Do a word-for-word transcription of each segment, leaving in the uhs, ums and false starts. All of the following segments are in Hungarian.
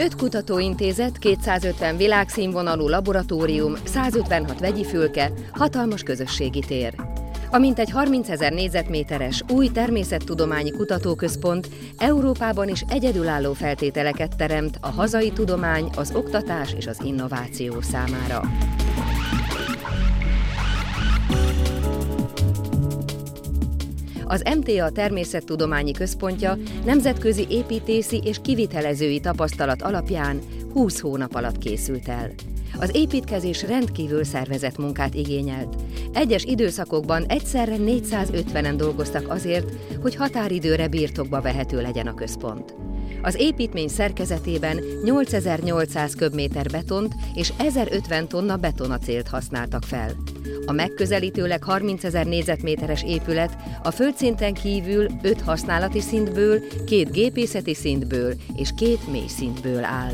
öt kutatóintézet, kétszázötven világszínvonalú laboratórium, százötvenhat vegyi fülke, hatalmas közösségi tér. A mintegy harmincezer négyzetméteres új természettudományi kutatóközpont Európában is egyedülálló feltételeket teremt a hazai tudomány, az oktatás és az innováció számára. Az em té á Természettudományi Központja nemzetközi építészi és kivitelezői tapasztalat alapján húsz hónap alatt készült el. Az építkezés rendkívül szervezett munkát igényelt. Egyes időszakokban egyszerre négyszázötvenen dolgoztak azért, hogy határidőre birtokba vehető legyen a központ. Az építmény szerkezetében nyolcezer-nyolcszáz köbméter betont és ezerötven tonna betonacélt használtak fel. A megközelítőleg harmincezer négyzetméteres épület a földszinten kívül öt használati szintből, két gépészeti szintből és két mély szintből áll.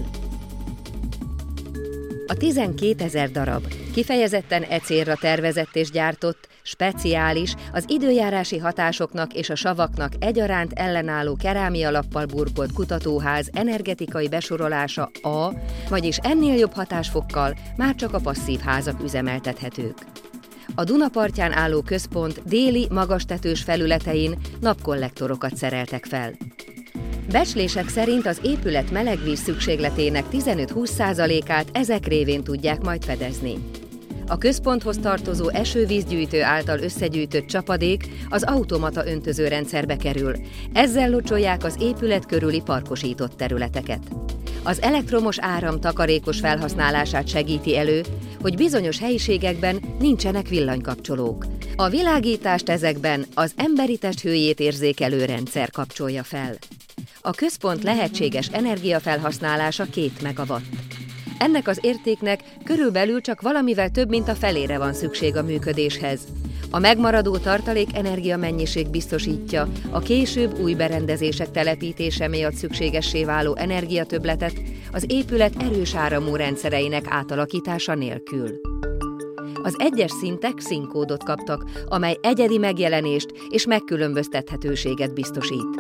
A tizenkétezer darab, kifejezetten e célra tervezett és gyártott, speciális, az időjárási hatásoknak és a savaknak egyaránt ellenálló kerámialappal burkolt kutatóház energetikai besorolása A, vagyis ennél jobb hatásfokkal már csak a passzív házak üzemeltethetők. A Duna partján álló központ déli, magastetős felületein napkollektorokat szereltek fel. Becslések szerint az épület melegvíz szükségletének tizenöt-húsz százalékát ezek révén tudják majd fedezni. A központhoz tartozó esővízgyűjtő által összegyűjtött csapadék az automata öntözőrendszerbe kerül, ezzel locsolják az épület körüli parkosított területeket. Az elektromos áram takarékos felhasználását segíti elő, hogy bizonyos helyiségekben nincsenek villanykapcsolók. A világítást ezekben az emberi test hőjét érzékelő rendszer kapcsolja fel. A központ lehetséges energiafelhasználása két megawatt. Ennek az értéknek körülbelül csak valamivel több mint a felére van szükség a működéshez. A megmaradó tartalék energiamennyiség biztosítja a később új berendezések telepítése miatt szükségessé váló energiatöbbletet az épület erős áramú rendszereinek átalakítása nélkül. Az egyes szintek színkódot kaptak, amely egyedi megjelenést és megkülönböztethetőséget biztosít.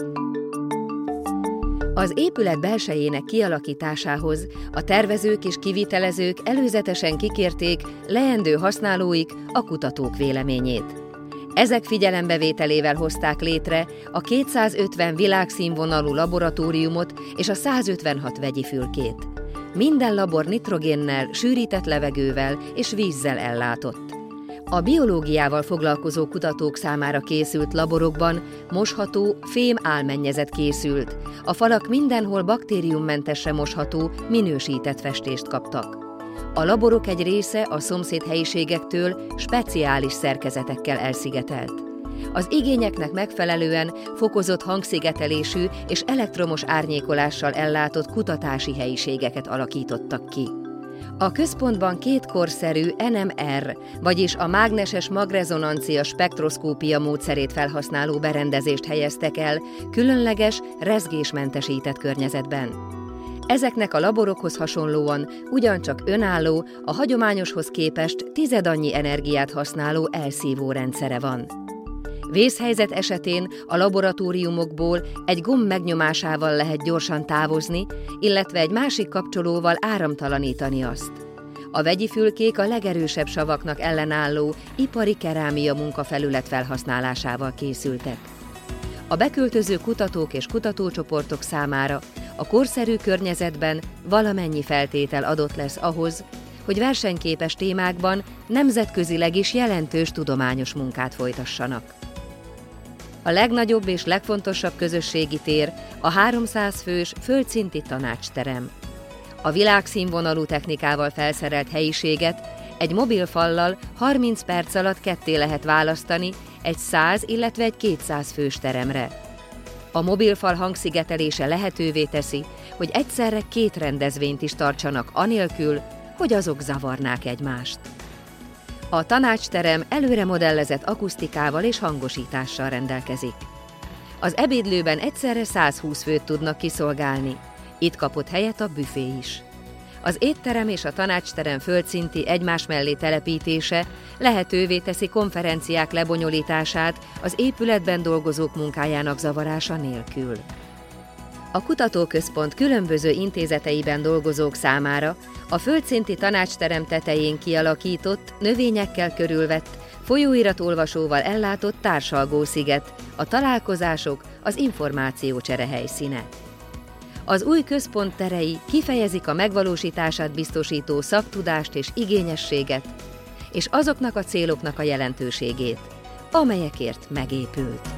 Az épület belsejének kialakításához a tervezők és kivitelezők előzetesen kikérték leendő használóik, a kutatók véleményét. Ezek figyelembevételével hozták létre a kétszázötven világszínvonalú laboratóriumot és a százötvenhat vegyi fülkét. Minden labor nitrogénnel, sűrített levegővel és vízzel ellátott. A biológiával foglalkozó kutatók számára készült laborokban mosható fém álmennyezet készült, a falak mindenhol baktériummentesre mosható, minősített festést kaptak. A laborok egy része a szomszéd helyiségektől speciális szerkezetekkel elszigetelt. Az igényeknek megfelelően fokozott hangszigetelésű és elektromos árnyékolással ellátott kutatási helyiségeket alakítottak ki. A központban két korszerű en em er, vagyis a mágneses magrezonancia spektroszkópia módszerét felhasználó berendezést helyeztek el különleges, rezgésmentesített környezetben. Ezeknek a laborokhoz hasonlóan ugyancsak önálló, a hagyományoshoz képest tizedannyi energiát használó elszívó rendszere van. Vészhelyzet esetén a laboratóriumokból egy gomb megnyomásával lehet gyorsan távozni, illetve egy másik kapcsolóval áramtalanítani azt. A vegyi fülkék a legerősebb savaknak ellenálló ipari kerámia munkafelület felhasználásával készültek. A beköltöző kutatók és kutatócsoportok számára a korszerű környezetben valamennyi feltétel adott lesz ahhoz, hogy versenyképes témákban nemzetközileg is jelentős tudományos munkát folytassanak. A legnagyobb és legfontosabb közösségi tér a háromszáz fős földszinti tanácsterem. A világszínvonalú technikával felszerelt helyiséget egy mobil fallal harminc perc alatt ketté lehet választani egy száz, illetve egy kétszáz fős teremre. A mobilfal hangszigetelése lehetővé teszi, hogy egyszerre két rendezvényt is tartsanak anélkül, hogy azok zavarnák egymást. A tanácsterem előre modellezett akusztikával és hangosítással rendelkezik. Az ebédlőben egyszerre százhúsz főt tudnak kiszolgálni, itt kapott helyet a büfé is. Az étterem és a tanácsterem földszinti egymás mellé telepítése lehetővé teszi konferenciák lebonyolítását az épületben dolgozók munkájának zavarása nélkül. A kutatóközpont különböző intézeteiben dolgozók számára a földszinti tanácsterem tetején kialakított, növényekkel körülvett, folyóiratolvasóval ellátott társalgósziget, a találkozások, az információcsere helyszíne. Az új központ terei kifejezik a megvalósítását biztosító szaktudást és igényességet, és azoknak a céloknak a jelentőségét, amelyekért megépült.